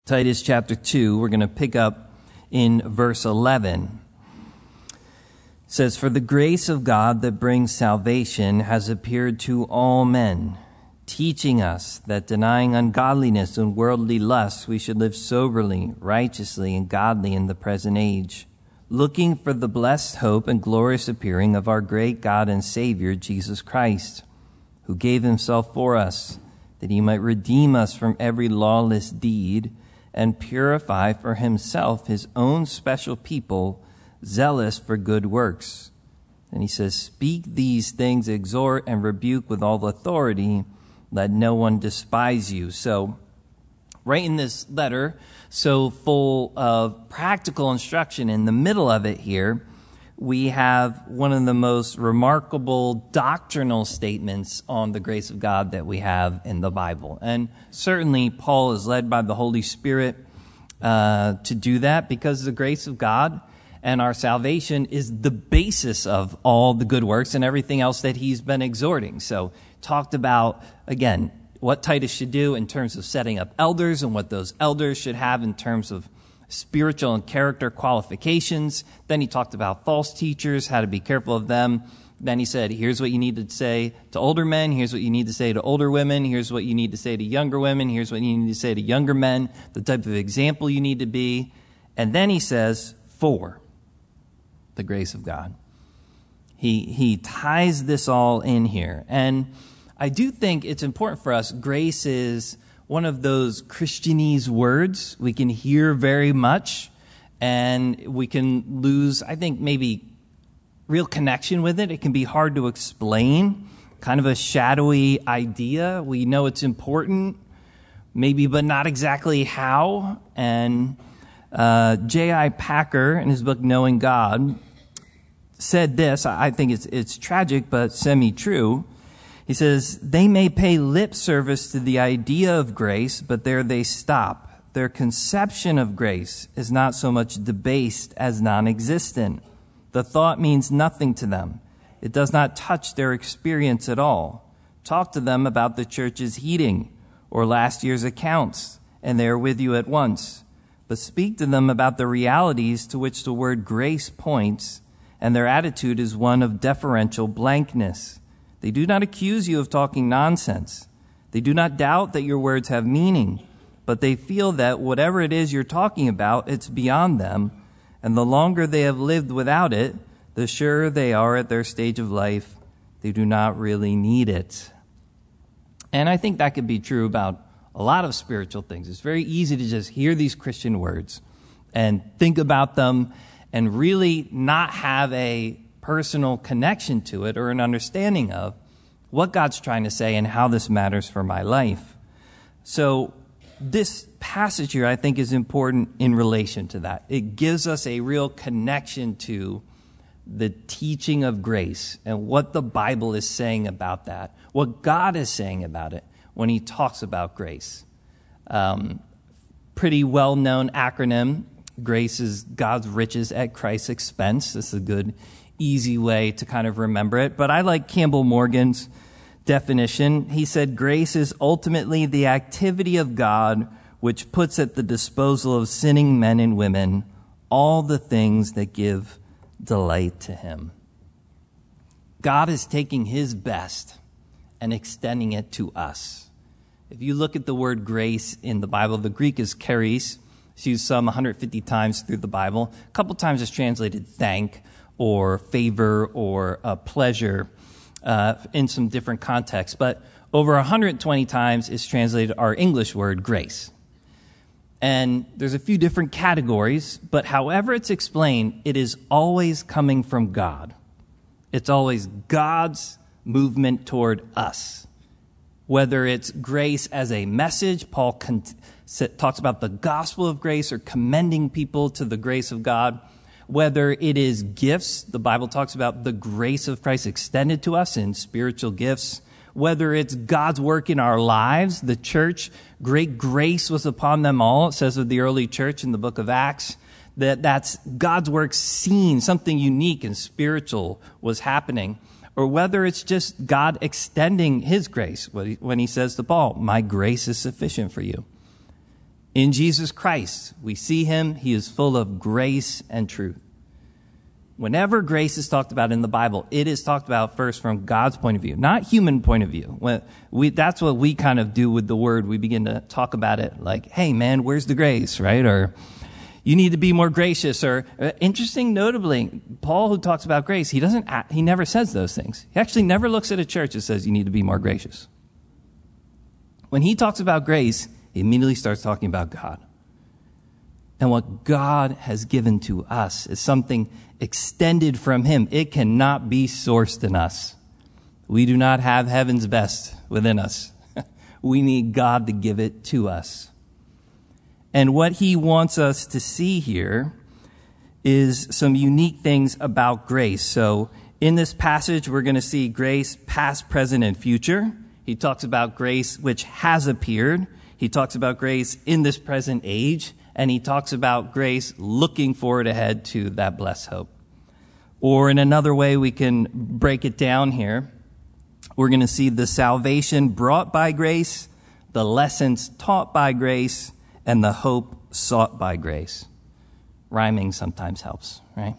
Titus chapter 2, we're going to pick up in verse 11. It says, "For the grace of God that brings salvation has appeared to all men, teaching us that denying ungodliness and worldly lusts, we should live soberly, righteously, and godly in the present age, looking for the blessed hope and glorious appearing of our great God and Savior, Jesus Christ, who gave himself for us, that he might redeem us from every lawless deed and purify for himself his own special people, zealous for good works." And he says, "Speak these things, exhort and rebuke with all authority. Let no one despise you." So, right in this letter, so full of practical instruction, in the middle of it here, we have one of the most remarkable doctrinal statements on the grace of God that we have in the Bible. And certainly Paul is led by the Holy Spirit to do that, because the grace of God and our salvation is the basis of all the good works and everything else that he's been exhorting. So talked about, again, what Titus should do in terms of setting up elders and what those elders should have in terms of spiritual and character qualifications. Then he talked about false teachers, how to be careful of them. Then he said, here's what you need to say to older men. Here's what you need to say to older women. Here's what you need to say to younger women. Here's what you need to say to younger men, the type of example you need to be. And then he says, for the grace of God. He ties this all in here. And I do think it's important for us. Grace is one of those Christianese words we can hear very much, and we can lose, I think, maybe real connection with it. It can be hard to explain, kind of a shadowy idea. We know it's important, maybe, but not exactly how. And J.I. Packer, in his book Knowing God, said this. I think it's tragic, but semi-true. He says, "They may pay lip service to the idea of grace, but there they stop. Their conception of grace is not so much debased as non-existent. The thought means nothing to them. It does not touch their experience at all. Talk to them about the church's heating or last year's accounts, and they are with you at once. But speak to them about the realities to which the word grace points, and their attitude is one of deferential blankness. They do not accuse you of talking nonsense. They do not doubt that your words have meaning, but they feel that whatever it is you're talking about, it's beyond them, and the longer they have lived without it, the surer they are at their stage of life they do not really need it." And I think that could be true about a lot of spiritual things. It's very easy to just hear these Christian words and think about them and really not have a personal connection to it or an understanding of what God's trying to say and how this matters for my life. So this passage here, I think, is important in relation to that. It gives us a real connection to the teaching of grace and what the Bible is saying about that, what God is saying about it when he talks about grace. Pretty well-known acronym. Grace is God's riches at Christ's expense. This is a good, easy way to kind of remember it. But I like Campbell Morgan's definition. He said, grace is ultimately the activity of God which puts at the disposal of sinning men and women all the things that give delight to him. God is taking his best and extending it to us. If you look at the word grace in the Bible, the Greek is charis. It's used some 150 times through the Bible. A couple times it's translated thank or favor or pleasure in some different contexts. But over 120 times it's translated our English word grace. And there's a few different categories, but however it's explained, it is always coming from God. It's always God's movement toward us. Whether it's grace as a message, Paul talks about the gospel of grace or commending people to the grace of God. Whether it is gifts, the Bible talks about the grace of Christ extended to us in spiritual gifts. Whether it's God's work in our lives, the church, great grace was upon them all. It says of the early church in the book of Acts, that's God's work seen, something unique and spiritual was happening. Or whether it's just God extending his grace when he says to Paul, my grace is sufficient for you. In Jesus Christ, we see him. He is full of grace and truth. Whenever grace is talked about in the Bible, it is talked about first from God's point of view, not human point of view. That's what we kind of do with the word. We begin to talk about it like, hey, man, where's the grace, right? Or you need to be more gracious. Or interesting, notably, Paul, who talks about grace, he never says those things. He actually never looks at a church that says you need to be more gracious. When he talks about grace, he immediately starts talking about God. And what God has given to us is something extended from him. It cannot be sourced in us. We do not have heaven's best within us. We need God to give it to us. And what he wants us to see here is some unique things about grace. So in this passage, we're going to see grace past, present, and future. He talks about grace which has appeared. He talks about grace in this present age. And he talks about grace looking forward ahead to that blessed hope. Or in another way we can break it down here, we're going to see the salvation brought by grace, the lessons taught by grace, and the hope sought by grace. Rhyming sometimes helps, right?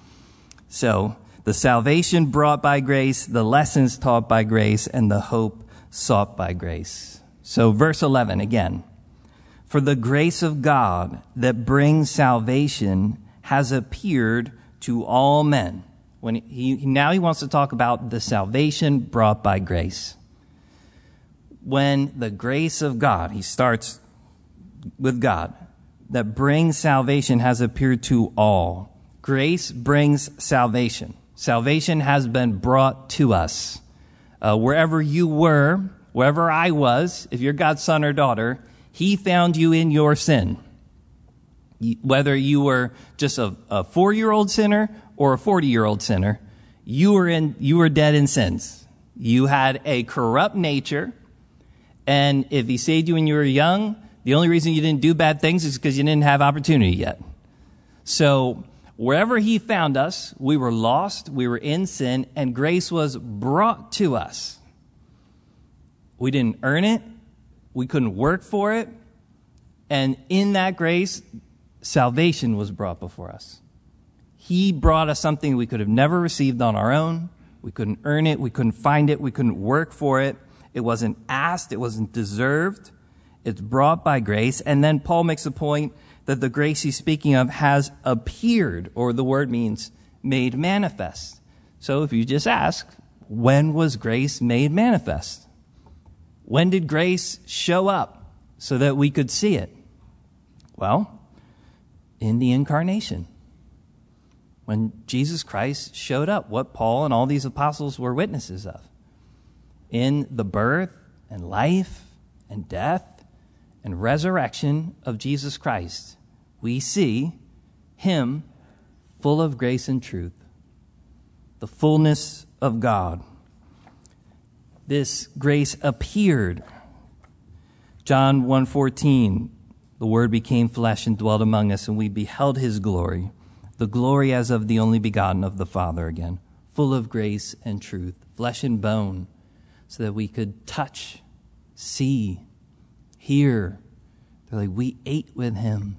So, the salvation brought by grace, the lessons taught by grace, and the hope sought by grace. So, verse 11 again. For the grace of God that brings salvation has appeared to all men. Now he wants to talk about the salvation brought by grace. When the grace of God, he starts with God, that brings salvation has appeared to all. Grace brings salvation. Salvation has been brought to us. Wherever you were, wherever I was, if you're God's son or daughter, he found you in your sin. Whether you were just a 4-year-old sinner or a 40-year-old sinner, you were dead in sins. You had a corrupt nature, and if he saved you when you were young, the only reason you didn't do bad things is because you didn't have opportunity yet. So wherever he found us, we were lost, we were in sin, and grace was brought to us. We didn't earn it. We couldn't work for it. And in that grace, salvation was brought before us. He brought us something we could have never received on our own. We couldn't earn it. We couldn't find it. We couldn't work for it. It wasn't asked. It wasn't deserved. It's brought by grace. And then Paul makes the point that the grace he's speaking of has appeared, or the word means made manifest. So if you just ask, when was grace made manifest? When did grace show up so that we could see it? Well, in the incarnation. When Jesus Christ showed up, what Paul and all these apostles were witnesses of. In the birth and life and death and resurrection of Jesus Christ, we see him full of grace and truth, the fullness of God. This grace appeared. John 1:14, the Word became flesh and dwelt among us, and we beheld his glory, the glory as of the only begotten of the Father again, full of grace and truth, flesh and bone, so that we could touch, see, hear. They're like, we ate with him.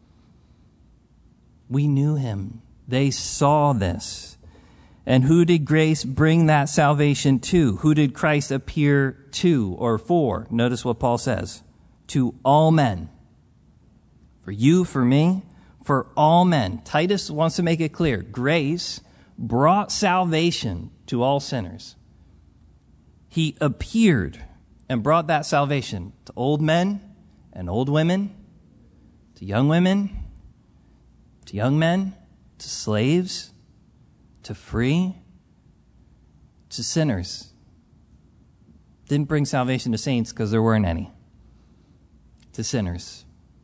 We knew him. They saw this. And who did grace bring that salvation to? Who did Christ appear to or for? Notice what Paul says. To all men. For you, for me, for all men. Titus wants to make it clear. Grace brought salvation to all sinners. He appeared and brought that salvation to old men and old women, to young women, to young men, to slaves, to free, to sinners. Didn't bring salvation to saints because there weren't any. To sinners.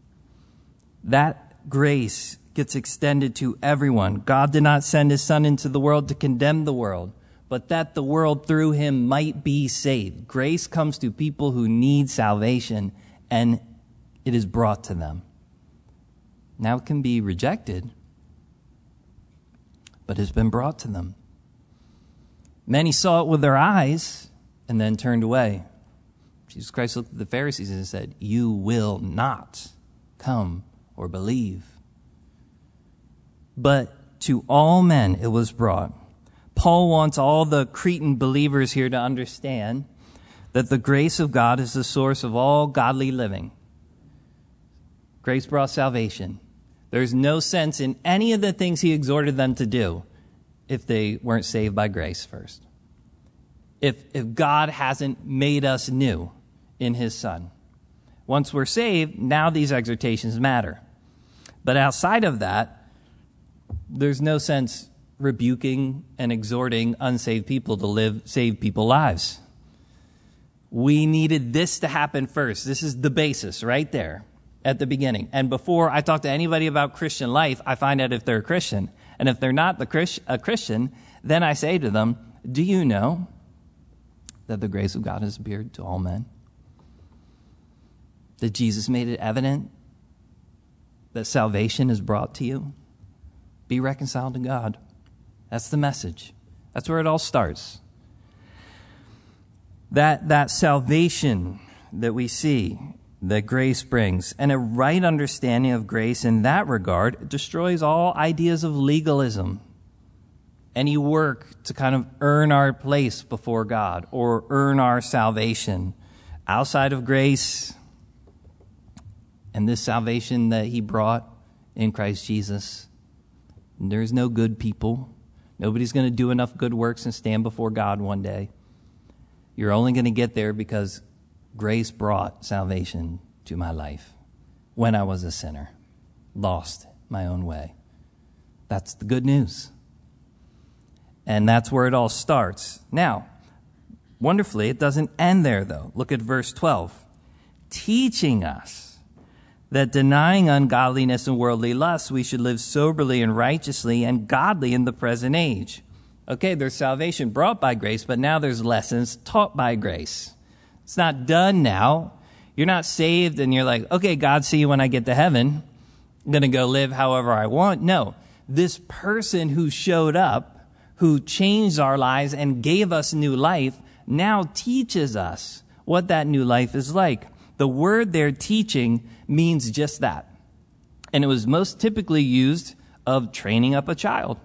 That grace gets extended to everyone. God did not send his Son into the world to condemn the world, but that the world through him might be saved. Grace comes to people who need salvation, and it is brought to them. Now it can be rejected, but it's been brought to them. Many saw it with their eyes and then turned away. Jesus Christ looked at the Pharisees and said, "You will not come or believe. But to all men it was brought. Paul wants all the Cretan believers here to understand that the grace of God is the source of all godly living. Grace brought salvation. There's no sense in any of the things he exhorted them to do if they weren't saved by grace first. If God hasn't made us new in his Son. Once we're saved, now these exhortations matter. But outside of that, there's no sense rebuking and exhorting unsaved people to live saved people lives. We needed this to happen first. This is the basis right there at the beginning. And before I talk to anybody about Christian life, I find out if they're a Christian. And if they're not a Christian, then I say to them, do you know that the grace of God has appeared to all men? That Jesus made it evident that salvation is brought to you? Be reconciled to God. That's the message. That's where it all starts. That salvation that we see, that grace brings, and a right understanding of grace in that regard destroys all ideas of legalism. Any work to kind of earn our place before God or earn our salvation outside of grace and this salvation that he brought in Christ Jesus. There's no good people. Nobody's going to do enough good works and stand before God one day. You're only going to get there because grace brought salvation to my life when I was a sinner, lost my own way. That's the good news. And that's where it all starts. Now, wonderfully, it doesn't end there, though. Look at verse 12. Teaching us that denying ungodliness and worldly lusts, we should live soberly and righteously and godly in the present age. Okay, there's salvation brought by grace, but now there's lessons taught by grace. It's not done now. You're not saved and you're like, okay, God, see you when I get to heaven. I'm going to go live however I want. No, this person who showed up, who changed our lives and gave us new life, now teaches us what that new life is like. The word they're teaching means just that. And it was most typically used of training up a child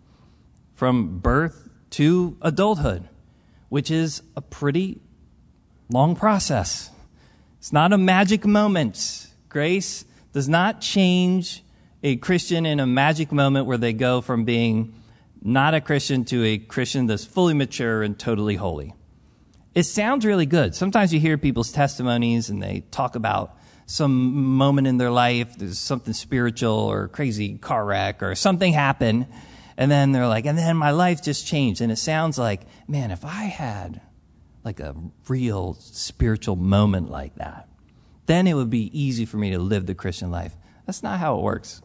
from birth to adulthood, which is a pretty long process. It's not a magic moment. Grace does not change a Christian in a magic moment where they go from being not a Christian to a Christian that's fully mature and totally holy. It sounds really good. Sometimes you hear people's testimonies and they talk about some moment in their life, there's something spiritual or a crazy car wreck or something happened, and then they're like, and then my life just changed. And it sounds like, man, if I had like a real spiritual moment like that, then it would be easy for me to live the Christian life. That's not how it works.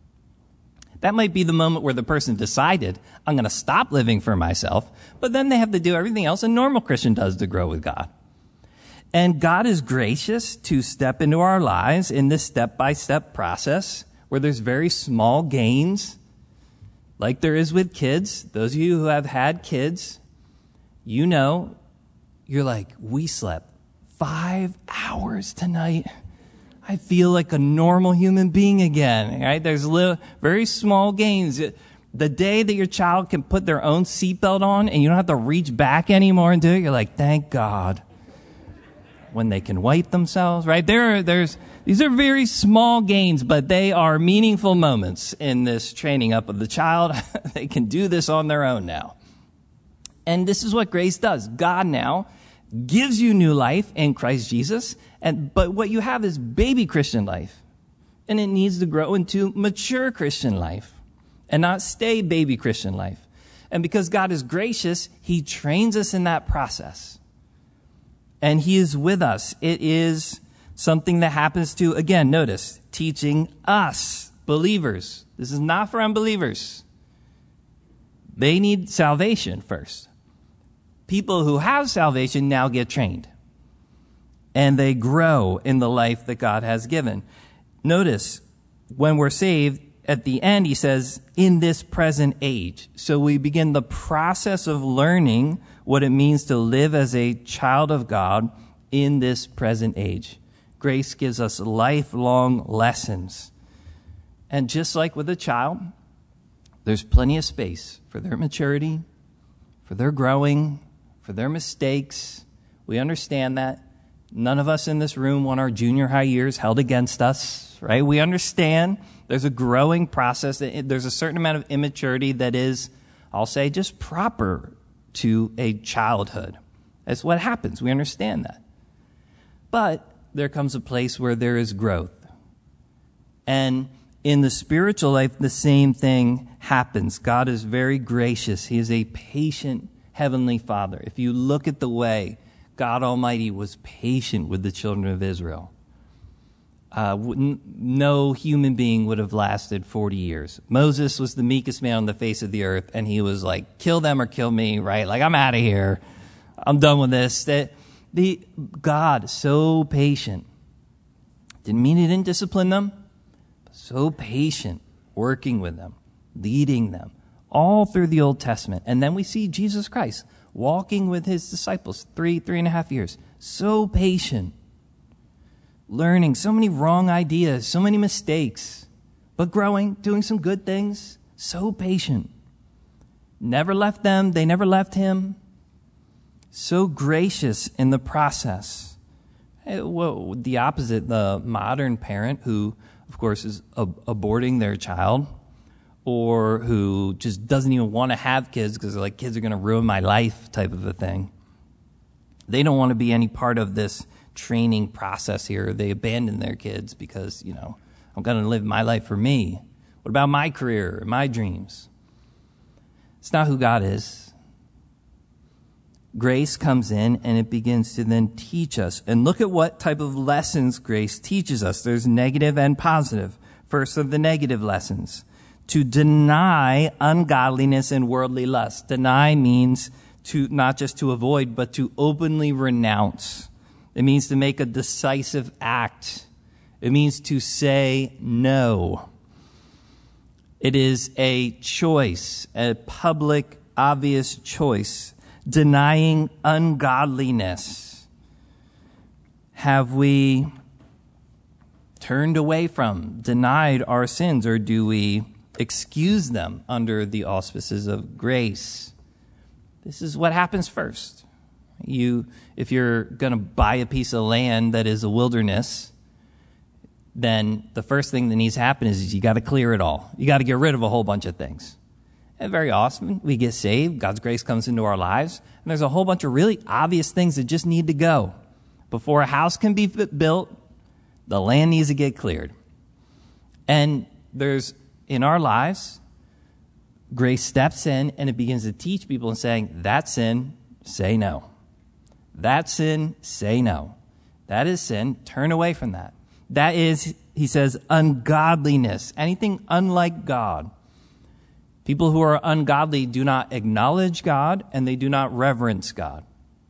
That might be the moment where the person decided, I'm going to stop living for myself, but then they have to do everything else a normal Christian does to grow with God. And God is gracious to step into our lives in this step-by-step process where there's very small gains, like there is with kids. Those of you who have had kids, you know, you're like, we slept 5 hours tonight. I feel like a normal human being again, right? There's very small gains. The day that your child can put their own seatbelt on and you don't have to reach back anymore and do it, you're like, thank God. When they can wipe themselves, right? These are very small gains, but they are meaningful moments in this training up of the child. They can do this on their own now. And this is what grace does. God now gives you new life in Christ Jesus, but what you have is baby Christian life. And it needs to grow into mature Christian life and not stay baby Christian life. And because God is gracious, he trains us in that process. And he is with us. It is something that happens to, again, notice, teaching us, believers. This is not for unbelievers. They need salvation first. People who have salvation now get trained. And they grow in the life that God has given. Notice, when we're saved, at the end, he says, in this present age. So we begin the process of learning what it means to live as a child of God in this present age. Grace gives us lifelong lessons. And just like with a child, there's plenty of space for their maturity, for their growing, for their mistakes. We understand that. None of us in this room want our junior high years held against us, right? We understand there's a growing process. There's a certain amount of immaturity that is, I'll say, just proper to a childhood. That's what happens. We understand that. But there comes a place where there is growth. And in the spiritual life, the same thing happens. God is very gracious. He is a patient Heavenly Father. If you look at the way God Almighty was patient with the children of Israel, no human being would have lasted 40 years. Moses was the meekest man on the face of the earth, and he was like, kill them or kill me, right? Like, I'm out of here. I'm done with this. God, so patient. Didn't mean he didn't discipline them. So patient, working with them, leading them, all through the Old Testament. And then we see Jesus Christ walking with his disciples 3.5 years. So patient, learning so many wrong ideas, so many mistakes, but growing, doing some good things. So patient. Never left them. They never left him. So gracious in the process. Well, the opposite, the modern parent who, of course, is aborting their child, or who just doesn't even want to have kids because they're like, kids are going to ruin my life type of a thing. They don't want to be any part of this training process here. They abandon their kids because, I'm going to live my life for me. What about my career, my dreams? It's not who God is. Grace comes in and it begins to then teach us. And look at what type of lessons grace teaches us. There's negative and positive. First of the negative lessons. To deny ungodliness and worldly lust. Deny means to not just to avoid, but to openly renounce. It means to make a decisive act. It means to say no. It is a choice, a public, obvious choice. Denying ungodliness. Have we turned away from, denied our sins, or do we excuse them under the auspices of grace? This is what happens first. If you're going to buy a piece of land that is a wilderness, then the first thing that needs to happen is you got to clear it all. You got to get rid of a whole bunch of things. And very often we get saved, God's grace comes into our lives, and there's a whole bunch of really obvious things that just need to go. Before a house can be built, the land needs to get cleared. And there's, in our lives, grace steps in and it begins to teach people and saying, that sin, say no. That sin, say no. That is sin, turn away from that. That is, he says, ungodliness, anything unlike God. People who are ungodly do not acknowledge God and they do not reverence God.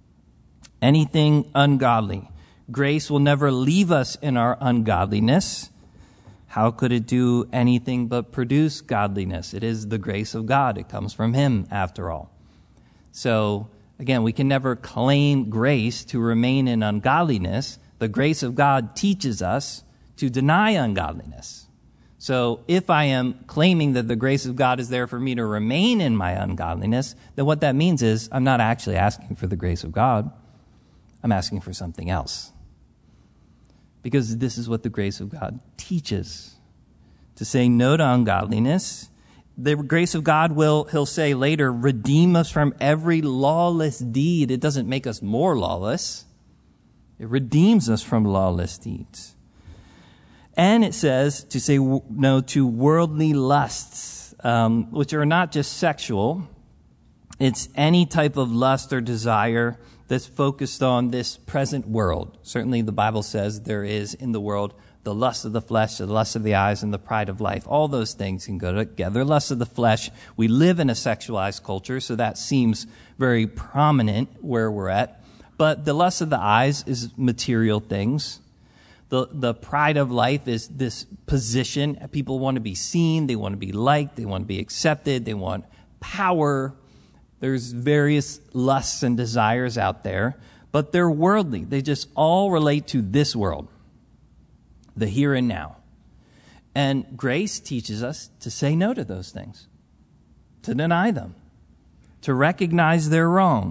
Anything ungodly. Grace will never leave us in our ungodliness. How could it do anything but produce godliness? It is the grace of God. It comes from him, after all. So, again, we can never claim grace to remain in ungodliness. The grace of God teaches us to deny ungodliness. So if I am claiming that the grace of God is there for me to remain in my ungodliness, then what that means is I'm not actually asking for the grace of God. I'm asking for something else. Because this is what the grace of God teaches. To say no to ungodliness. The grace of God will, he'll say later, redeem us from every lawless deed. It doesn't make us more lawless. It redeems us from lawless deeds. And it says to say no to worldly lusts, which are not just sexual. It's any type of lust or desire that's focused on this present world. Certainly the Bible says there is in the world the lust of the flesh, the lust of the eyes, and the pride of life. All those things can go together. Lust of the flesh. We live in a sexualized culture, so that seems very prominent where we're at. But the lust of the eyes is material things. The pride of life is this position. People want to be seen. They want to be liked. They want to be accepted. They want power. There's various lusts and desires out there, but they're worldly. They just all relate to this world. the here and now. And grace teaches us to say no to those things, to deny them, to recognize they're wrong.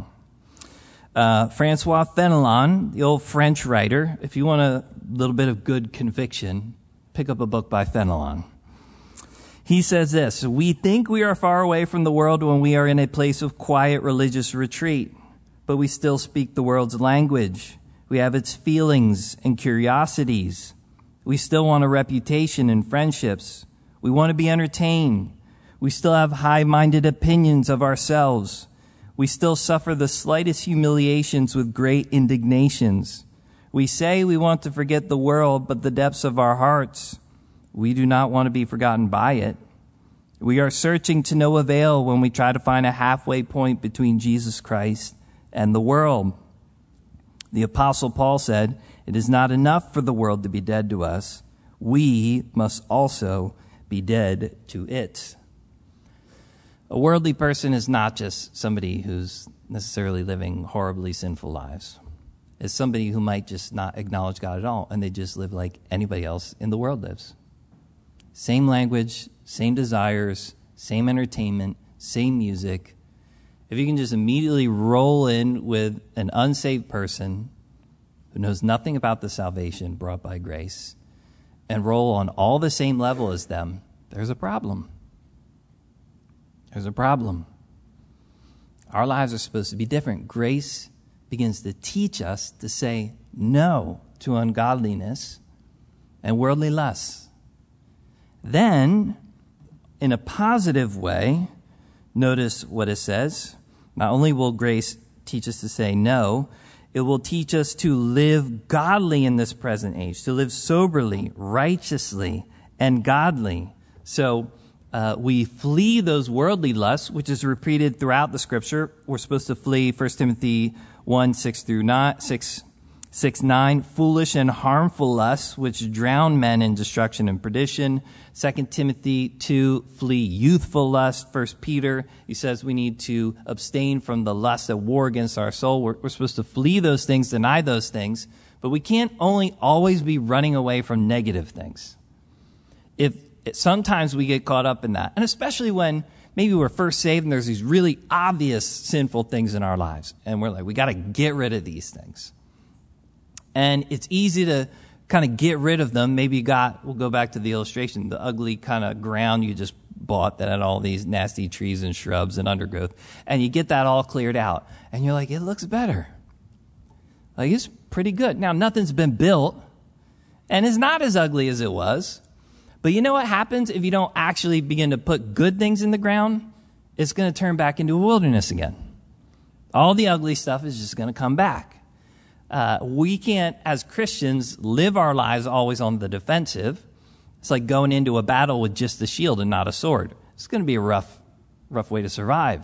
Francois Fenelon, the old French writer, if you want a little bit of good conviction, pick up a book by Fenelon. He says this: "We think we are far away from the world when we are in a place of quiet religious retreat, but we still speak the world's language. We have its feelings and curiosities. We still want a reputation and friendships. We want to be entertained. We still have high-minded opinions of ourselves. We still suffer the slightest humiliations with great indignations. We say we want to forget the world, but the depths of our hearts, we do not want to be forgotten by it. We are searching to no avail when we try to find a halfway point between Jesus Christ and the world. The Apostle Paul said, 'It is not enough for the world to be dead to us. We must also be dead to it.'" A worldly person is not just somebody who's necessarily living horribly sinful lives. It's somebody who might just not acknowledge God at all, and they just live like anybody else in the world lives. Same language, same desires, same entertainment, same music. If you can just immediately roll in with an unsaved person who knows nothing about the salvation brought by grace and roll on all the same level as them, there's a problem. There's a problem. Our lives are supposed to be different. Grace begins to teach us to say no to ungodliness and worldly lusts. Then, in a positive way, notice what it says. Not only will grace teach us to say no, it will teach us to live godly in this present age, to live soberly, righteously, and godly. So we flee those worldly lusts, which is repeated throughout the Scripture. We're supposed to flee 1 Timothy 1, 6-9, foolish and harmful lusts, which drown men in destruction and perdition. 2 Timothy 2, flee youthful lust. 1 Peter, he says we need to abstain from the lusts that war against our soul. We're supposed to flee those things, deny those things, but we can't only always be running away from negative things. Sometimes we get caught up in that, and especially when maybe we're first saved and there's these really obvious sinful things in our lives, and we're like, we got to get rid of these things. And it's easy to kind of get rid of them. Maybe we'll go back to the illustration, the ugly kind of ground you just bought that had all these nasty trees and shrubs and undergrowth, and you get that all cleared out, and you're like, it looks better. Like, it's pretty good. Now, nothing's been built, and it's not as ugly as it was. But you know what happens if you don't actually begin to put good things in the ground? It's going to turn back into a wilderness again. All the ugly stuff is just going to come back. We can't, as Christians, live our lives always on the defensive. It's like going into a battle with just a shield and not a sword. It's going to be a rough way to survive.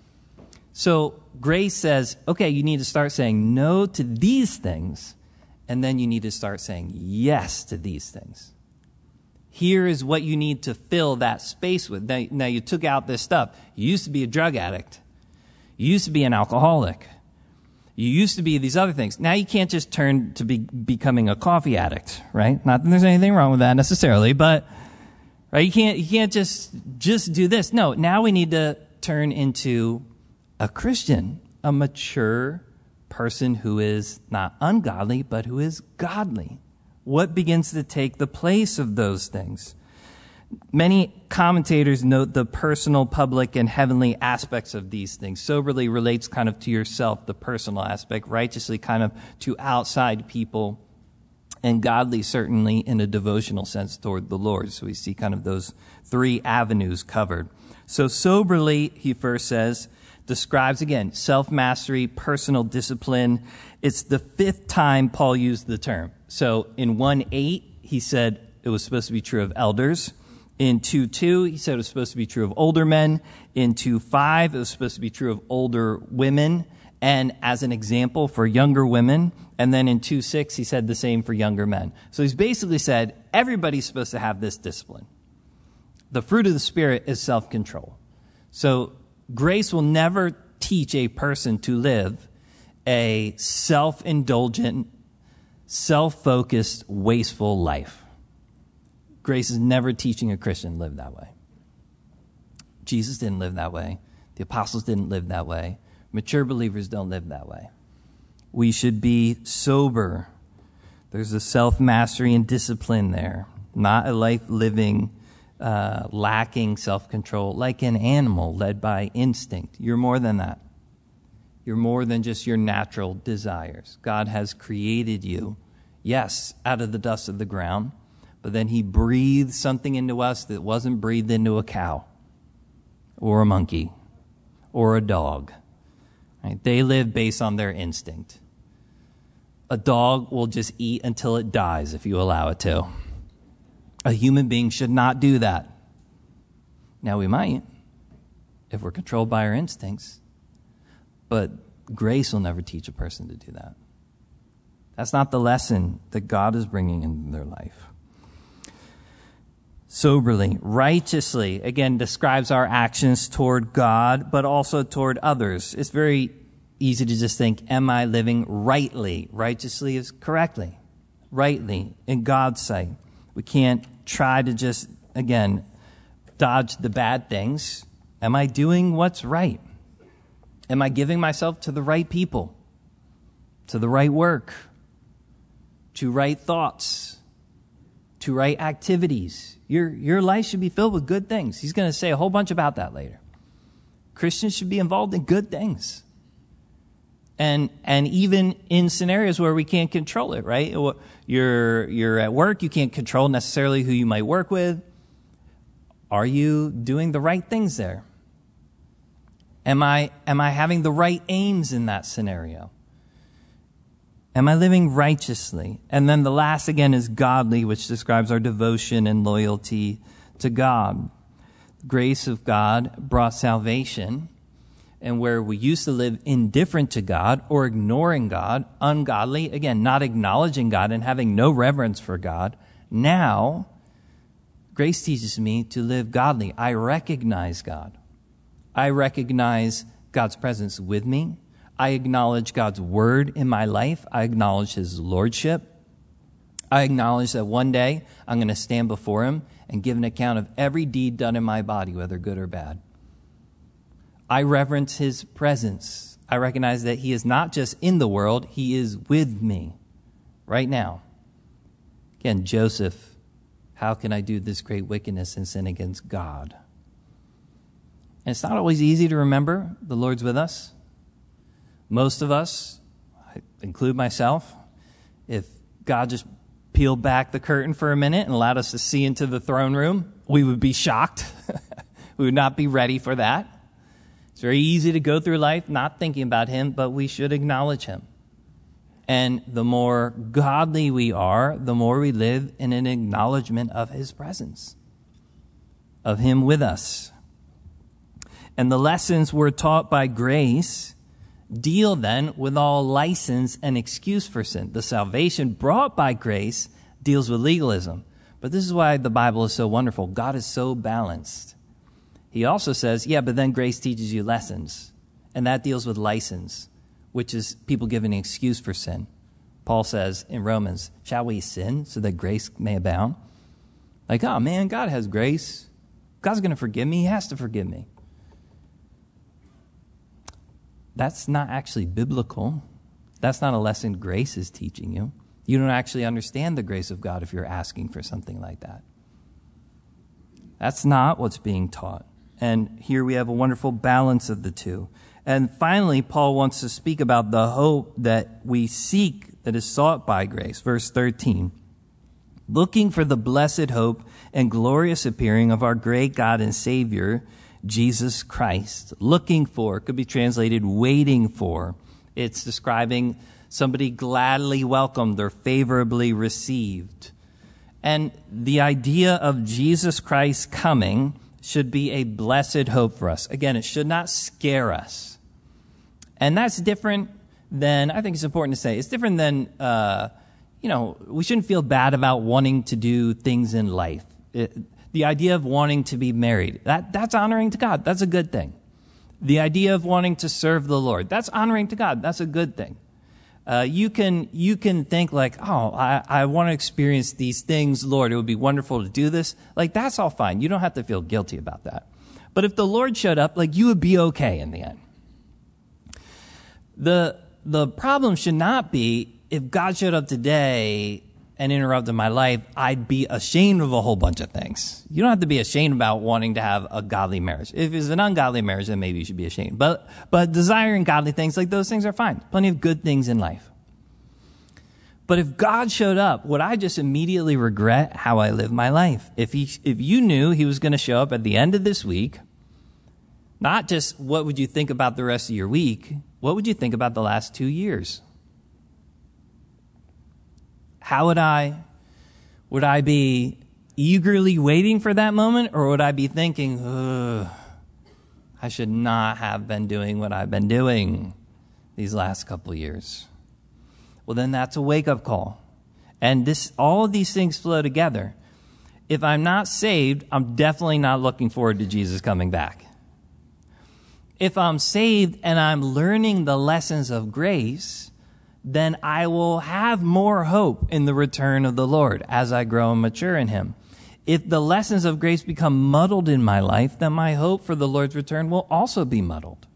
So grace says, okay, you need to start saying no to these things, and then you need to start saying yes to these things. Here is what you need to fill that space with. Now you took out this stuff. You used to be a drug addict. You used to be an alcoholic. You used to be these other things. Now you can't just turn to becoming a coffee addict, right? Not that there's anything wrong with that necessarily, but right, you can't just do this. No, now we need to turn into a Christian, a mature person who is not ungodly, but who is godly. What begins to take the place of those things? Many commentators note the personal, public, and heavenly aspects of these things. Soberly relates kind of to yourself, the personal aspect. Righteously kind of to outside people. And godly certainly in a devotional sense toward the Lord. So we see kind of those three avenues covered. So soberly, he first says, describes, again, self-mastery, personal discipline. It's the fifth time Paul used the term. So in 1:8, he said it was supposed to be true of elders. In 2:2, he said it was supposed to be true of older men. In 2:5, it was supposed to be true of older women. And as an example for younger women. And then in 2:6, he said the same for younger men. So he's basically said everybody's supposed to have this discipline. The fruit of the Spirit is self-control. So grace will never teach a person to live a self-indulgent, self-focused, wasteful life. Grace is never teaching a Christian to live that way. Jesus didn't live that way. The apostles didn't live that way. Mature believers don't live that way. We should be sober. There's a self-mastery and discipline there, not a life living lacking self-control like an animal led by instinct. You're more than that. You're more than just your natural desires. God has created you, yes, out of the dust of the ground, but then he breathed something into us that wasn't breathed into a cow or a monkey or a dog. Right? They live based on their instinct. A dog will just eat until it dies if you allow it to. A human being should not do that. Now, we might, if we're controlled by our instincts, but grace will never teach a person to do that. That's not the lesson that God is bringing into their life. Soberly, righteously, again, describes our actions toward God, but also toward others. It's very easy to just think, am I living rightly? Righteously is correctly, rightly, in God's sight. We can't try to just, again, dodge the bad things. Am I doing what's right? Am I giving myself to the right people, to the right work, to right thoughts, to right activities? Your life should be filled with good things. He's going to say a whole bunch about that later. Christians should be involved in good things. And even in scenarios where we can't control it, right? You're at work, you can't control necessarily who you might work with. Are you doing the right things there? Am I having the right aims in that scenario? Am I living righteously? And then the last, again, is godly, which describes our devotion and loyalty to God. The grace of God brought salvation, and where we used to live indifferent to God or ignoring God, ungodly, again, not acknowledging God and having no reverence for God, now grace teaches me to live godly. I recognize God. I recognize God's presence with me. I acknowledge God's word in my life. I acknowledge his lordship. I acknowledge that one day I'm going to stand before him and give an account of every deed done in my body, whether good or bad. I reverence his presence. I recognize that he is not just in the world, he is with me right now. Again, Joseph, how can I do this great wickedness and sin against God? And it's not always easy to remember the Lord's with us. Most of us, I include myself, if God just peeled back the curtain for a minute and allowed us to see into the throne room, we would be shocked. We would not be ready for that. It's very easy to go through life not thinking about him, but we should acknowledge him. And the more godly we are, the more we live in an acknowledgement of his presence, of him with us. And the lessons we're taught by grace deal then with all license and excuse for sin. The salvation brought by grace deals with legalism. But this is why the Bible is so wonderful. God is so balanced. He also says, yeah, but then grace teaches you lessons. And that deals with license, which is people giving an excuse for sin. Paul says in Romans, shall we sin so that grace may abound? Like, oh man, God has grace. God's going to forgive me. He has to forgive me. That's not actually biblical. That's not a lesson grace is teaching you. You don't actually understand the grace of God if you're asking for something like that. That's not what's being taught. And here we have a wonderful balance of the two. And finally, Paul wants to speak about the hope that we seek that is sought by grace. Verse 13. Looking for the blessed hope and glorious appearing of our great God and Savior, Jesus Christ. Looking for could be translated waiting for. It's describing somebody gladly welcomed or favorably received. And the idea of Jesus Christ coming should be a blessed hope for us. Again, it should not scare us. And that's different than, I think it's important to say, it's different than, we shouldn't feel bad about wanting to do things in life. The idea of wanting to be married, that's honoring to God. That's a good thing. The idea of wanting to serve the Lord, that's honoring to God. That's a good thing. You can think like, oh, I want to experience these things, Lord. It would be wonderful to do this. Like, that's all fine. You don't have to feel guilty about that. But if the Lord showed up, like, you would be okay in the end. The problem should not be if God showed up today and interrupted my life, I'd be ashamed of a whole bunch of things. You don't have to be ashamed about wanting to have a godly marriage. If it's an ungodly marriage, then maybe you should be ashamed. But desiring godly things, like those things are fine. Plenty of good things in life. But if God showed up, would I just immediately regret how I live my life? If you knew he was going to show up at the end of this week, not just what would you think about the rest of your week, what would you think about the last 2 years? How would I be eagerly waiting for that moment, or would I be thinking, I should not have been doing what I've been doing these last couple of years? Well, then that's a wake-up call. And all of these things flow together. If I'm not saved, I'm definitely not looking forward to Jesus coming back. If I'm saved and I'm learning the lessons of grace, then I will have more hope in the return of the Lord as I grow and mature in him. If the lessons of grace become muddled in my life, then my hope for the Lord's return will also be muddled.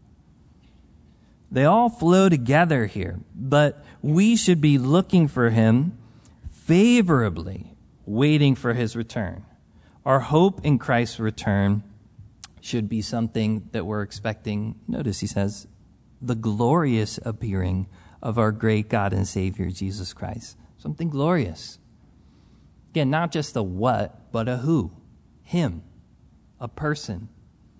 They all flow together here, but we should be looking for him favorably, waiting for his return. Our hope in Christ's return should be something that we're expecting. Notice he says, the glorious appearing of our great God and Savior, Jesus Christ. Something glorious. Again, not just a what, but a who. Him. A person.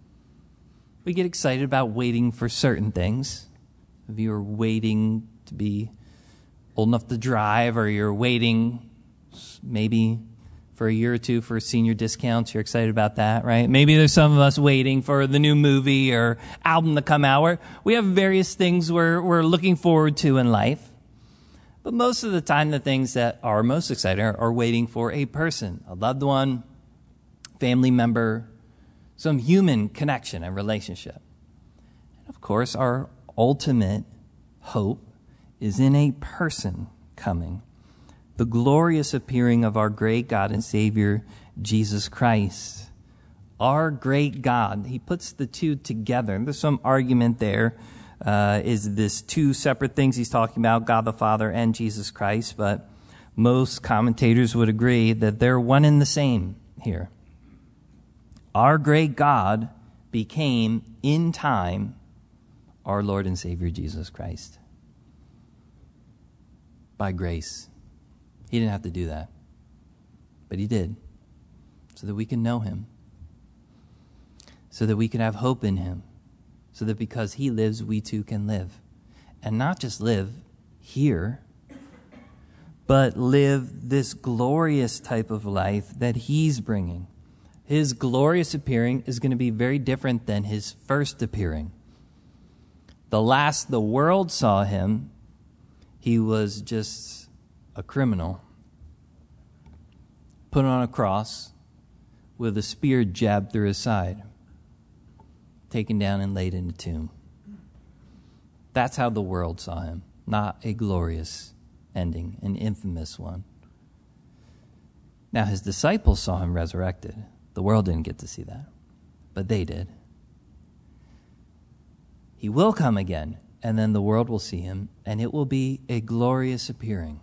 We get excited about waiting for certain things. If you're waiting to be old enough to drive, or you're waiting maybe for a year or two for senior discounts, you're excited about that, right? Maybe there's some of us waiting for the new movie or album to come out. We have various things we're looking forward to in life. But most of the time, the things that are most exciting are waiting for a person, a loved one, family member, some human connection and relationship. And of course, our ultimate hope is in a person coming. The glorious appearing of our great God and Savior, Jesus Christ. Our great God. He puts the two together. There's some argument there. Is this two separate things he's talking about, God the Father and Jesus Christ? But most commentators would agree that they're one and the same here. Our great God became, in time, our Lord and Savior, Jesus Christ. By grace. He didn't have to do that. But he did. So that we can know him. So that we can have hope in him. So that because he lives, we too can live. And not just live here, but live this glorious type of life that he's bringing. His glorious appearing is going to be very different than his first appearing. The last the world saw him, he was just a criminal, put on a cross with a spear jabbed through his side, taken down and laid in a tomb. That's how the world saw him, not a glorious ending, an infamous one. Now his disciples saw him resurrected. The world didn't get to see that, but they did. He will come again, and then the world will see him, and it will be a glorious appearing.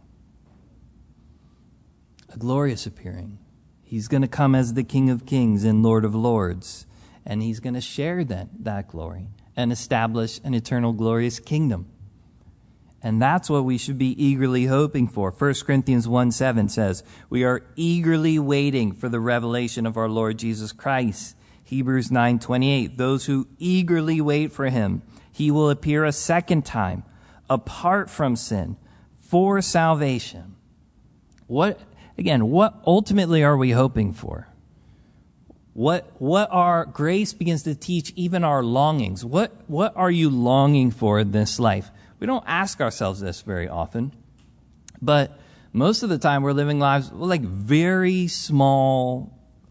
A glorious appearing. He's going to come as the King of Kings and Lord of Lords, and he's going to share that glory and establish an eternal glorious kingdom. And that's what we should be eagerly hoping for. 1 Corinthians 1:7 says, we are eagerly waiting for the revelation of our Lord Jesus Christ. Hebrews 9:28, those who eagerly wait for him, he will appear a second time, apart from sin, for salvation. What ultimately are we hoping for? What our grace begins to teach even our longings. What are you longing for in this life? We don't ask ourselves this very often, but most of the time we're living lives with like very small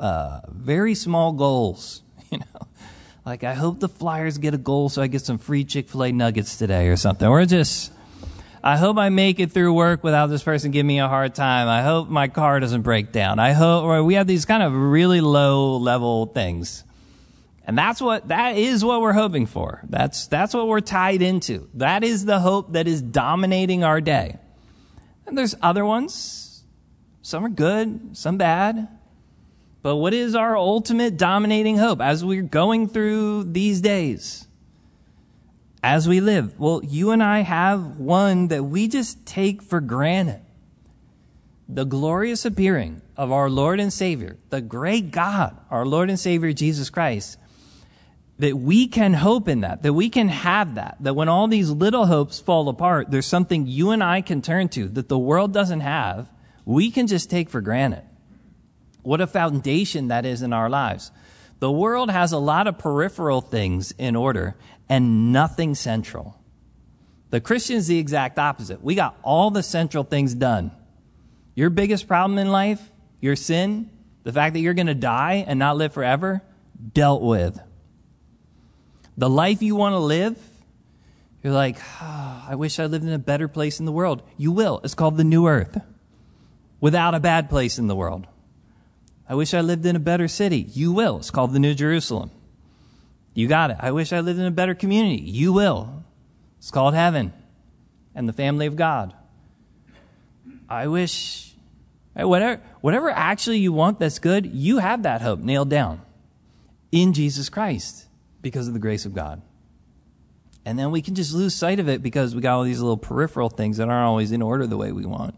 goals. You know, like I hope the Flyers get a goal so I get some free Chick-fil-A nuggets today or something. Or just I hope I make it through work without this person giving me a hard time. I hope my car doesn't break down. I hope, or we have these kind of really low level things. And that is what we're hoping for. That's what we're tied into. That is the hope that is dominating our day. And there's other ones. Some are good, some bad. But what is our ultimate dominating hope as we're going through these days? As we live? Well, you and I have one that we just take for granted. The glorious appearing of our Lord and Savior, the great God, our Lord and Savior Jesus Christ, that we can hope in that we can have that when all these little hopes fall apart, there's something you and I can turn to that the world doesn't have, we can just take for granted. What a foundation that is in our lives. The world has a lot of peripheral things in order and nothing central. The Christian's the exact opposite. We got all the central things done. Your biggest problem in life, your sin, the fact that you're going to die and not live forever, dealt with. The life you want to live, you're like, I wish I lived in a better place in the world. You will. It's called the new earth. Without a bad place in the world. I wish I lived in a better city. You will. It's called the New Jerusalem. You got it. I wish I lived in a better community. You will. It's called heaven and the family of God. I wish, whatever actually you want that's good, you have that hope nailed down in Jesus Christ. Because of the grace of God. And then we can just lose sight of it because we got all these little peripheral things that aren't always in order the way we want.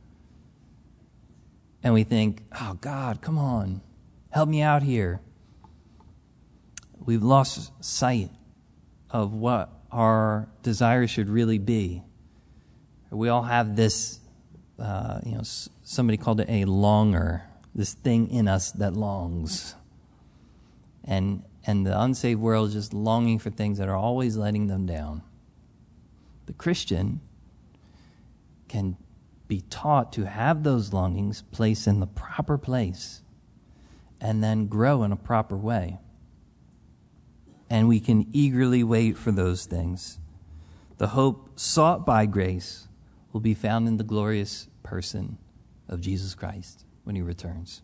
And we think, oh God, come on, help me out here. We've lost sight of what our desire should really be. We all have this, somebody called it a longer, this thing in us that longs. And the unsaved world is just longing for things that are always letting them down. The Christian can be taught to have those longings placed in the proper place and then grow in a proper way. And we can eagerly wait for those things. The hope sought by grace will be found in the glorious person of Jesus Christ when he returns.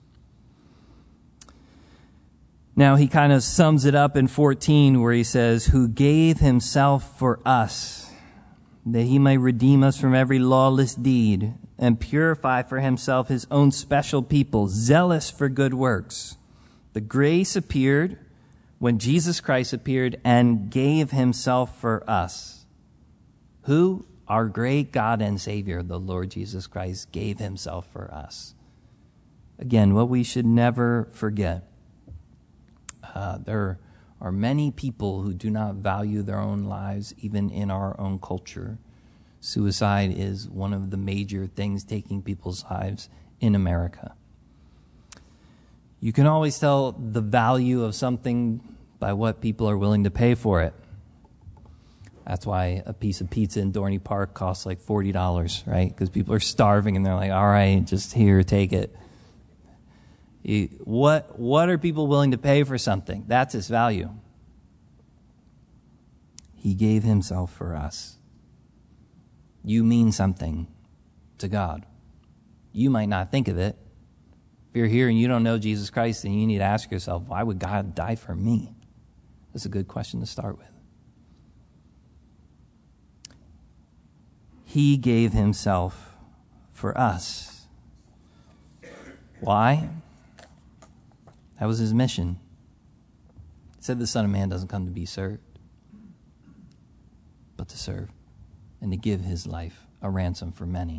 Now he kind of sums it up in 14 where he says, who gave himself for us, that he might redeem us from every lawless deed and purify for himself his own special people, zealous for good works. The grace appeared when Jesus Christ appeared and gave himself for us. Who? Our great God and Savior, the Lord Jesus Christ, gave himself for us. Again, what we should never forget. There are many people who do not value their own lives, even in our own culture. Suicide is one of the major things taking people's lives in America. You can always tell the value of something by what people are willing to pay for it. That's why a piece of pizza in Dorney Park costs like $40, right? Because people are starving and they're like, all right, just here, take it. What are people willing to pay for something? That's its value. He gave himself for us. You mean something to God. You might not think of it. If you're here and you don't know Jesus Christ, then you need to ask yourself, why would God die for me? That's a good question to start with. He gave himself for us. Why? That was his mission. He said the Son of Man doesn't come to be served, but to serve and to give his life a ransom for many.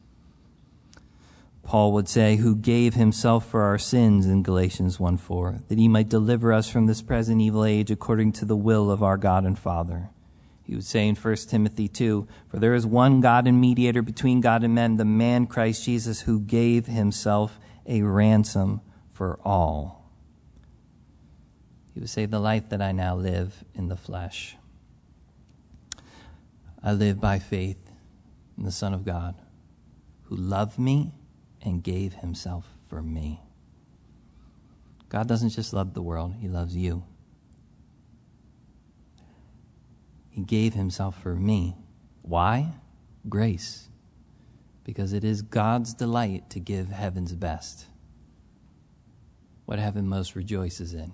Paul would say, who gave himself for our sins in Galatians 1:4, that he might deliver us from this present evil age according to the will of our God and Father. He would say in 1 Timothy 2, for there is one God and mediator between God and men, the man Christ Jesus, who gave himself a ransom for all. He would say, the life that I now live in the flesh, I live by faith in the Son of God, who loved me and gave himself for me. God doesn't just love the world, he loves you. He gave himself for me. Why? Grace. Because it is God's delight to give heaven's best. What heaven most rejoices in.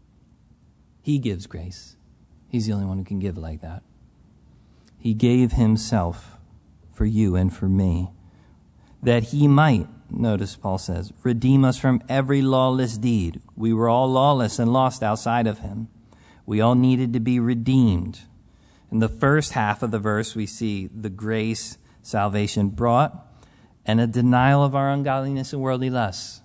He gives grace. He's the only one who can give like that. He gave himself for you and for me, that he might, notice Paul says, redeem us from every lawless deed. We were all lawless and lost outside of him. We all needed to be redeemed. In the first half of the verse, we see the grace salvation brought and a denial of our ungodliness and worldly lusts.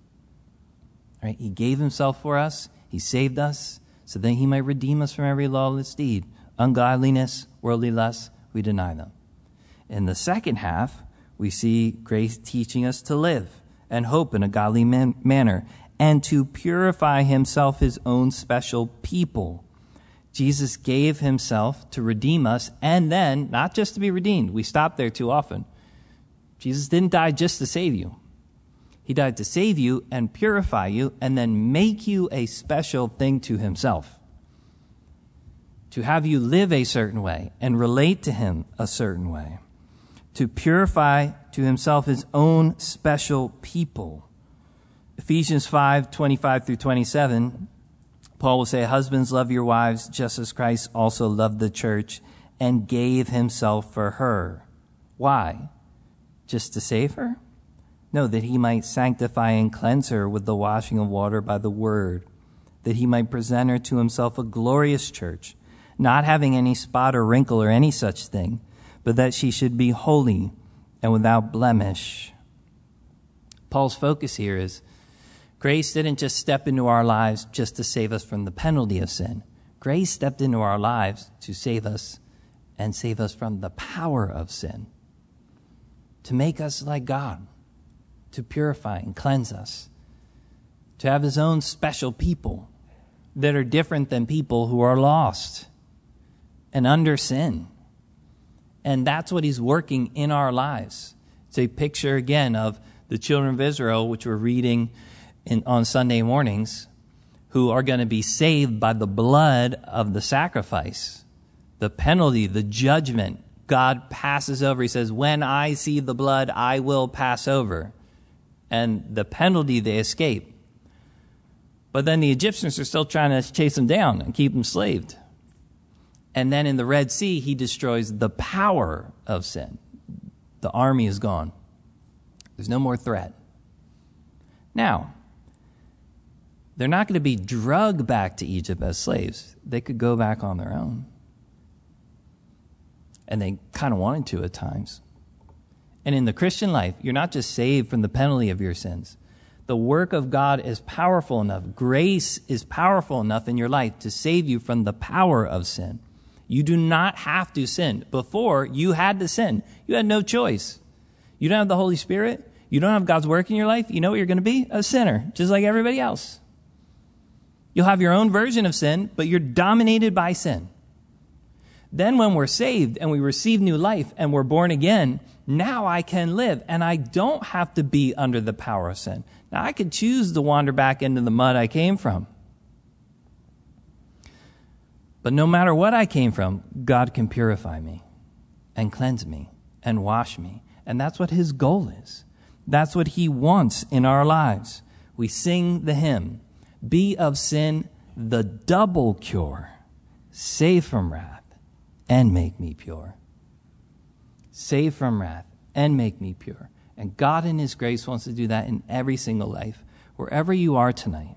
Right? He gave himself for us. He saved us so that he might redeem us from every lawless deed. Ungodliness, worldly lusts, we deny them. In the second half, we see grace teaching us to live and hope in a godly manner and to purify himself, his own special people. Jesus gave himself to redeem us, and then, not just to be redeemed. We stop there too often. Jesus didn't die just to save you. He died to save you and purify you and then make you a special thing to himself. To have you live a certain way and relate to him a certain way. To purify to himself his own special people. Ephesians 5:25 through 27, Paul will say, husbands, love your wives just as Christ also loved the church and gave himself for her. Why? Just to save her? No, that he might sanctify and cleanse her with the washing of water by the word, that he might present her to himself a glorious church, not having any spot or wrinkle or any such thing, but that she should be holy and without blemish. Paul's focus here is grace didn't just step into our lives just to save us from the penalty of sin. Grace stepped into our lives to save us and save us from the power of sin, to make us like God, to purify and cleanse us, to have his own special people that are different than people who are lost and under sin. And that's what he's working in our lives. It's a picture, again, of the children of Israel, which we're reading on Sunday mornings, who are going to be saved by the blood of the sacrifice. The penalty, the judgment, God passes over. He says, when I see the blood, I will pass over. And the penalty, they escape. But then the Egyptians are still trying to chase them down and keep them slaved. And then in the Red Sea, he destroys the power of sin. The army is gone. There's no more threat. Now, they're not going to be drugged back to Egypt as slaves. They could go back on their own. And they kind of wanted to at times. And in the Christian life, you're not just saved from the penalty of your sins. The work of God is powerful enough. Grace is powerful enough in your life to save you from the power of sin. You do not have to sin. Before, you had to sin. You had no choice. You don't have the Holy Spirit. You don't have God's work in your life. You know what you're going to be? A sinner, just like everybody else. You'll have your own version of sin, but you're dominated by sin. Then when we're saved and we receive new life and we're born again, now I can live and I don't have to be under the power of sin. Now I could choose to wander back into the mud I came from. But no matter what I came from, God can purify me and cleanse me and wash me. And that's what his goal is. That's what he wants in our lives. We sing the hymn, be of sin the double cure, save from wrath and make me pure. Save from wrath and make me pure. And God in his grace wants to do that in every single life, wherever you are tonight.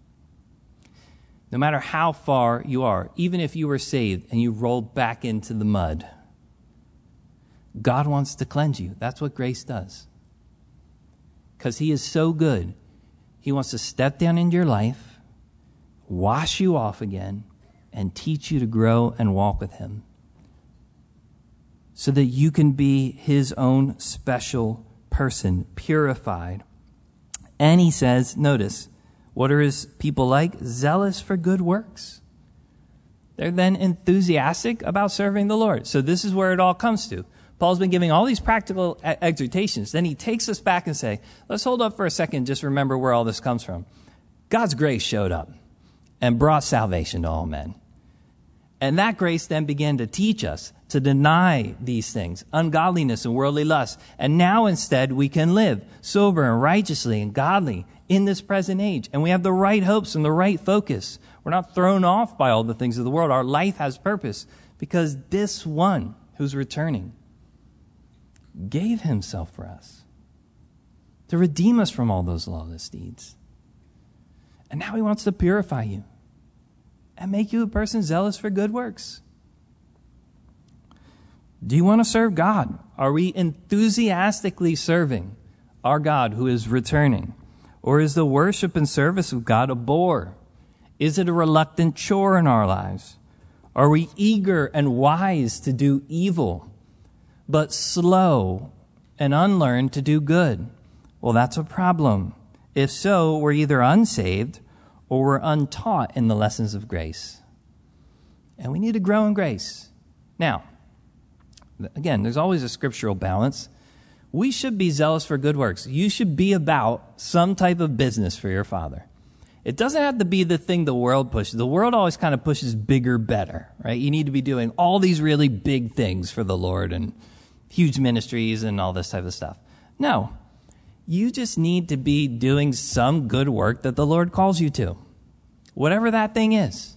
No matter how far you are, even if you were saved and you rolled back into the mud, God wants to cleanse you. That's what grace does. Because he is so good. He wants to step down into your life, wash you off again, and teach you to grow and walk with him, so that you can be his own special person, purified. And he says, notice, what are his people like? Zealous for good works. They're then enthusiastic about serving the Lord. So this is where it all comes to. Paul's been giving all these practical exhortations. Then he takes us back and say, let's hold up for a second, just remember where all this comes from. God's grace showed up and brought salvation to all men. And that grace then began to teach us to deny these things, ungodliness and worldly lust. And now instead we can live sober and righteously and godly in this present age. And we have the right hopes and the right focus. We're not thrown off by all the things of the world. Our life has purpose because this one who's returning gave himself for us to redeem us from all those lawless deeds. And now he wants to purify you and make you a person zealous for good works. Do you want to serve God? Are we enthusiastically serving our God who is returning? Or is the worship and service of God a bore? Is it a reluctant chore in our lives? Are we eager and wise to do evil, but slow and unlearned to do good? Well, that's a problem. If so, we're either unsaved or we're untaught in the lessons of grace. And we need to grow in grace. Now, again, there's always a scriptural balance. We should be zealous for good works. You should be about some type of business for your Father. It doesn't have to be the thing the world pushes. The world always kind of pushes bigger, better, right? You need to be doing all these really big things for the Lord and huge ministries and all this type of stuff. No. You just need to be doing some good work that the Lord calls you to. Whatever that thing is.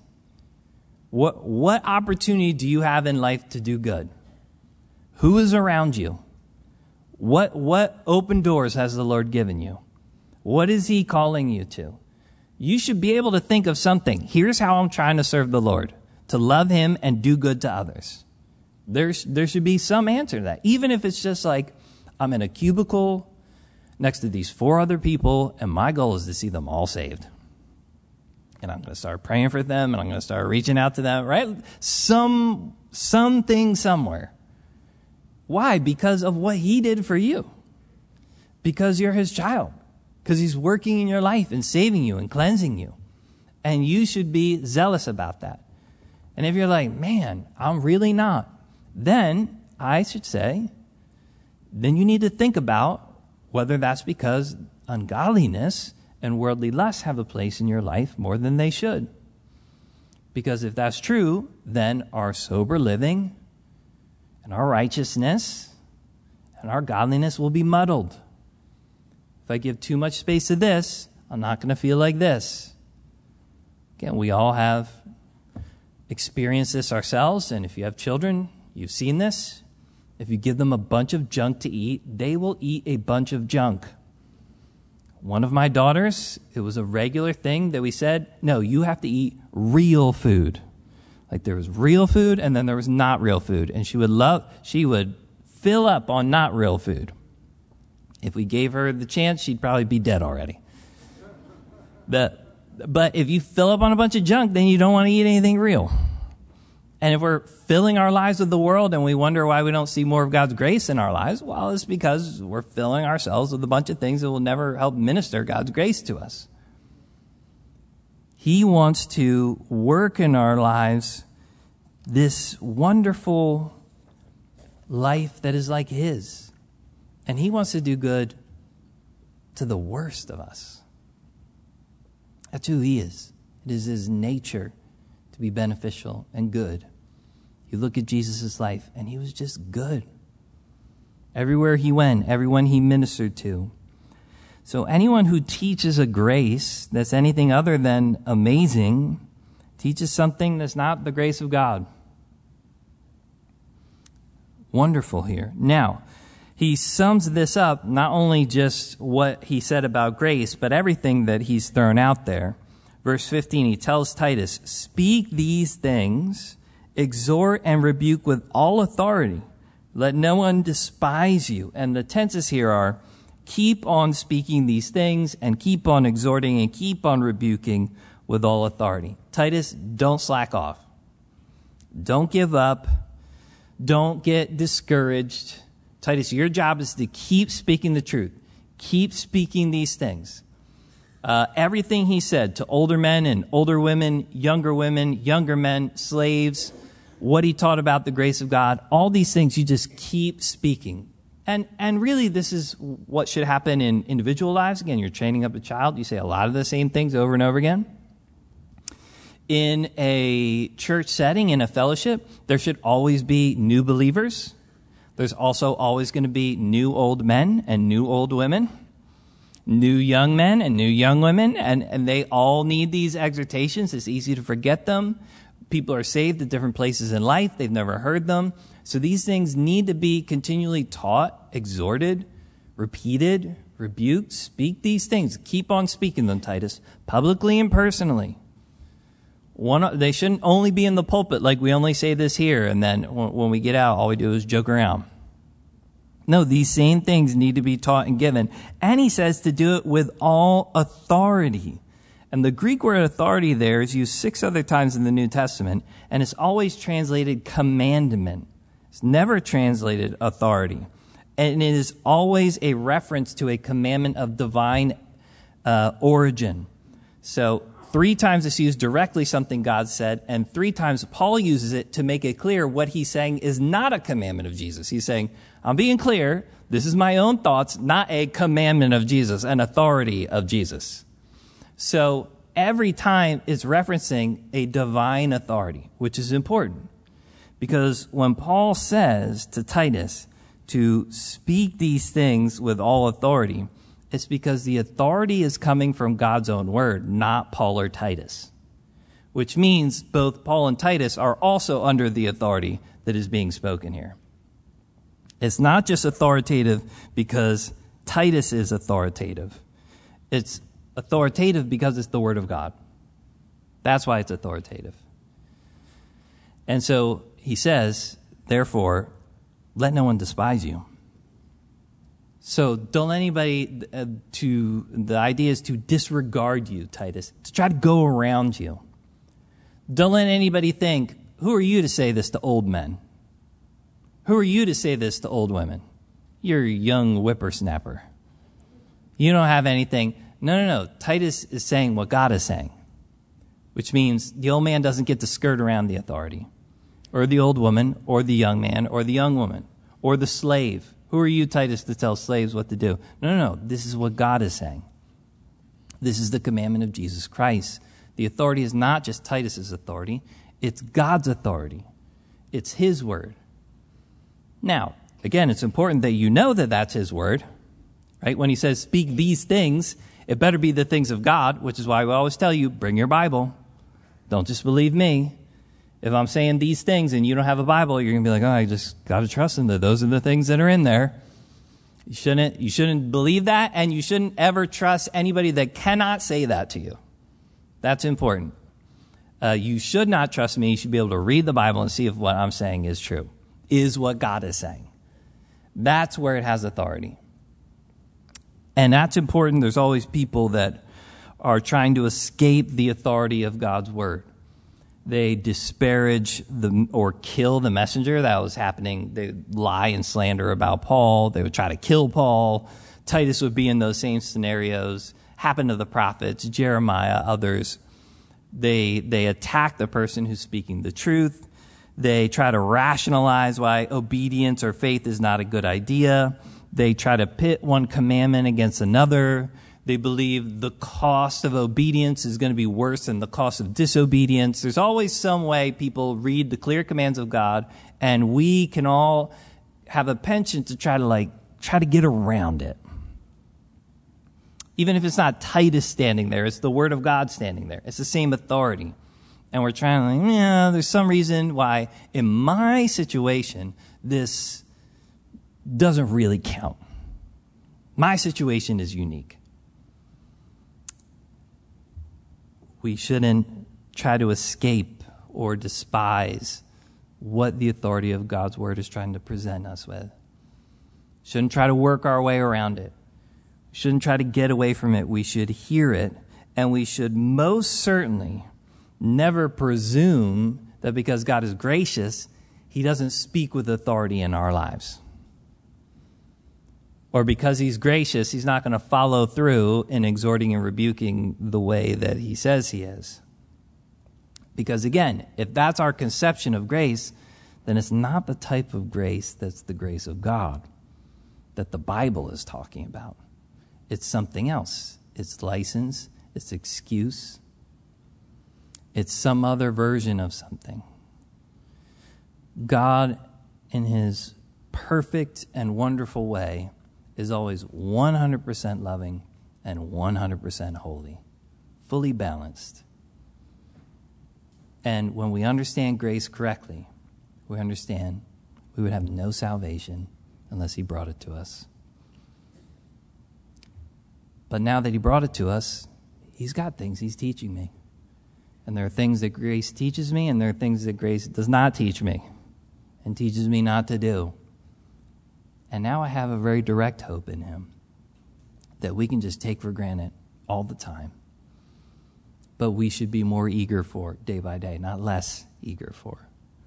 What opportunity do you have in life to do good? Who is around you? What open doors has the Lord given you? What is he calling you to? You should be able to think of something. Here's how I'm trying to serve the Lord. To love him and do good to others. There should be some answer to that. Even if it's just like, I'm in a cubicle next to these 4 other people, and my goal is to see them all saved. And I'm going to start praying for them, and I'm going to start reaching out to them, right? Something somewhere. Why? Because of what he did for you. Because you're his child. Because he's working in your life and saving you and cleansing you. And you should be zealous about that. And if you're like, man, I'm really not, then I should say, then you need to think about whether that's because ungodliness and worldly lust have a place in your life more than they should. Because if that's true, then our sober living and our righteousness and our godliness will be muddled. If I give too much space to this, I'm not going to feel like this. Again, we all have experienced this ourselves, and if you have children, you've seen this. If you give them a bunch of junk to eat, they will eat a bunch of junk. One of my daughters, it was a regular thing that we said, no, you have to eat real food. Like there was real food and then there was not real food. And she would fill up on not real food. If we gave her the chance, she'd probably be dead already. But if you fill up on a bunch of junk, then you don't want to eat anything real. And if we're filling our lives with the world and we wonder why we don't see more of God's grace in our lives, well, it's because we're filling ourselves with a bunch of things that will never help minister God's grace to us. He wants to work in our lives this wonderful life that is like his. And he wants to do good to the worst of us. That's who he is. It is his nature to be beneficial and good. You look at Jesus' life, and he was just good. Everywhere he went, everyone he ministered to. So anyone who teaches a grace that's anything other than amazing teaches something that's not the grace of God. Wonderful here. Now, he sums this up, not only just what he said about grace, but everything that he's thrown out there. Verse 15, he tells Titus, speak these things, exhort and rebuke with all authority. Let no one despise you. And the tenses here are, keep on speaking these things and keep on exhorting and keep on rebuking with all authority. Titus, don't slack off. Don't give up. Don't get discouraged. Titus, your job is to keep speaking the truth. Keep speaking these things. Everything he said to older men and older women, younger men, slaves, what he taught about the grace of God, all these things you just keep speaking. And really this is what should happen in individual lives. Again, you're training up a child. You say a lot of the same things over and over again. in a church setting, in a fellowship, there should always be new believers. There's also always going to be new old men and new old women, new young men and new young women, and they all need these exhortations. It's easy to forget them. People are saved at different places in life. They've never heard them. So these things need to be continually taught, exhorted, repeated, rebuked. Speak these things. Keep on speaking them, Titus, publicly and personally. They shouldn't only be in the pulpit like we only say this here, and then when we get out, all we do is joke around. No, these same things need to be taught and given. And he says to do it with all authority. And the Greek word authority there is used 6 other times in the New Testament, and it's always translated commandment. It's never translated authority. And it is always a reference to a commandment of divine origin. So 3 times it's used directly, something God said, and 3 times Paul uses it to make it clear what he's saying is not a commandment of Jesus. He's saying, I'm being clear, this is my own thoughts, not a commandment of Jesus, an authority of Jesus. So every time it's referencing a divine authority, which is important. Because when Paul says to Titus to speak these things with all authority, it's because the authority is coming from God's own word, not Paul or Titus. Which means both Paul and Titus are also under the authority that is being spoken here. It's not just authoritative because Titus is authoritative. It's authoritative because it's the word of God. That's why it's authoritative. And so he says, therefore, let no one despise you. So don't let anybody, the idea is to disregard you, Titus, to try to go around you. Don't let anybody think, who are you to say this to old men? Who are you to say this to old women? You're a young whippersnapper. You don't have anything. No. Titus is saying what God is saying, which means the old man doesn't get to skirt around the authority, or the old woman, or the young man, or the young woman, or the slave. Who are you, Titus, to tell slaves what to do? No. This is what God is saying. This is the commandment of Jesus Christ. The authority is not just Titus's authority. It's God's authority. It's his word. Now, again, it's important that you know that that's his word, right? When he says, speak these things, it better be the things of God, which is why we always tell you, bring your Bible. Don't just believe me. If I'm saying these things and you don't have a Bible, you're going to be like, I just got to trust him that those are the things that are in there. You shouldn't believe that, and you shouldn't ever trust anybody that cannot say that to you. That's important. You should not trust me. You should be able to read the Bible and see if what I'm saying is true, is what God is saying. That's where it has authority. And that's important. There's always people that are trying to escape the authority of God's word. They disparage or kill the messenger. That was happening. They lie and slander about Paul. They would try to kill Paul. Titus would be in those same scenarios. Happened to the prophets, Jeremiah, others. They attack the person who's speaking the truth. They try to rationalize why obedience or faith is not a good idea. They try to pit one commandment against another. They believe the cost of obedience is going to be worse than the cost of disobedience. There's always some way people read the clear commands of God, and we can all have a penchant to try to get around it. Even if it's not Titus standing there, it's the word of God standing there. It's the same authority. And we're trying to, there's some reason why in my situation, this doesn't really count. My situation is unique. We shouldn't try to escape or despise what the authority of God's word is trying to present us with. Shouldn't try to work our way around it. Shouldn't try to get away from it. We should hear it, and we should most certainly never presume that because God is gracious, he doesn't speak with authority in our lives. Or because he's gracious, he's not going to follow through in exhorting and rebuking the way that he says he is. Because again, if that's our conception of grace, then it's not the type of grace that's the grace of God that the Bible is talking about. It's something else. It's license. It's excuse. It's some other version of something. God, in his perfect and wonderful way, is always 100% loving and 100% holy, fully balanced. And when we understand grace correctly, we understand we would have no salvation unless he brought it to us. But now that he brought it to us, he's got things he's teaching me. And there are things that grace teaches me, and there are things that grace does not teach me and teaches me not to do. And now I have a very direct hope in him that we can just take for granted all the time. But we should be more eager for day by day, not less eager for.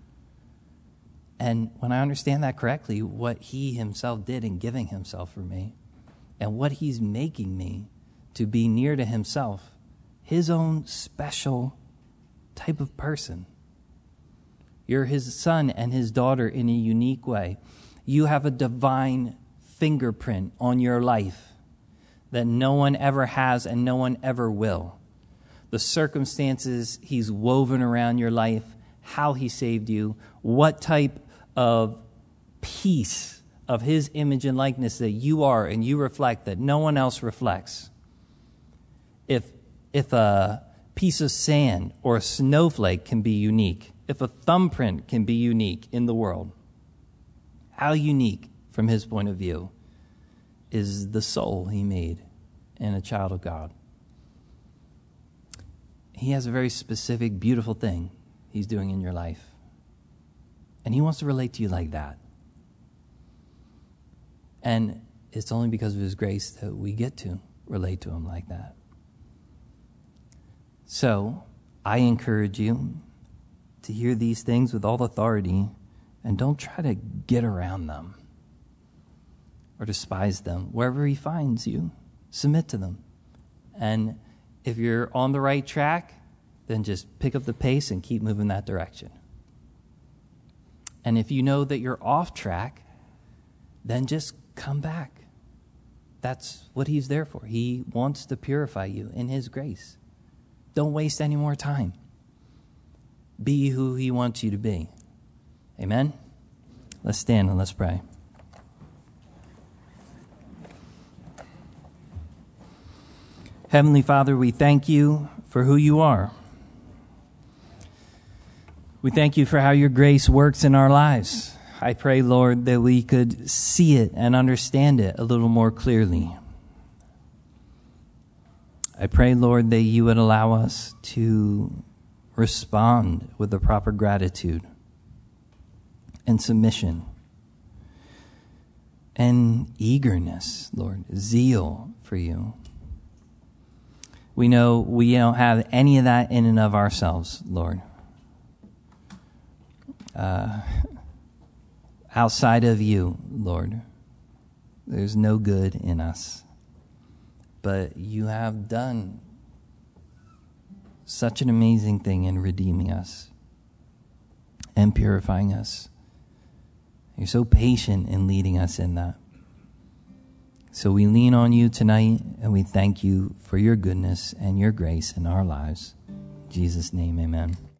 And when I understand that correctly, what he himself did in giving himself for me, and what he's making me to be near to himself, his own special type of person. You're his son and his daughter in a unique way. You have a divine fingerprint on your life that no one ever has and no one ever will. The circumstances he's woven around your life, how he saved you, what type of piece of his image and likeness that you are and you reflect that no one else reflects. If a piece of sand or a snowflake can be unique, if a thumbprint can be unique in the world, how unique from his point of view is the soul he made in a child of God. He has a very specific, beautiful thing he's doing in your life. And he wants to relate to you like that. And it's only because of his grace that we get to relate to him like that. So, I encourage you to hear these things with all authority and don't try to get around them or despise them. Wherever he finds you, submit to them. And if you're on the right track, then just pick up the pace and keep moving that direction. And if you know that you're off track, then just come back. That's what he's there for. He wants to purify you in his grace. Don't waste any more time. Be who he wants you to be. Amen? Let's stand and let's pray. Heavenly Father, we thank you for who you are. We thank you for how your grace works in our lives. I pray, Lord, that we could see it and understand it a little more clearly. I pray, Lord, that you would allow us to respond with the proper gratitude and submission and eagerness, Lord, zeal for you. We know we don't have any of that in and of ourselves, Lord. Outside of you, Lord, there's no good in us. But you have done such an amazing thing in redeeming us and purifying us. You're so patient in leading us in that. So we lean on you tonight, and we thank you for your goodness and your grace in our lives. In Jesus' name, amen.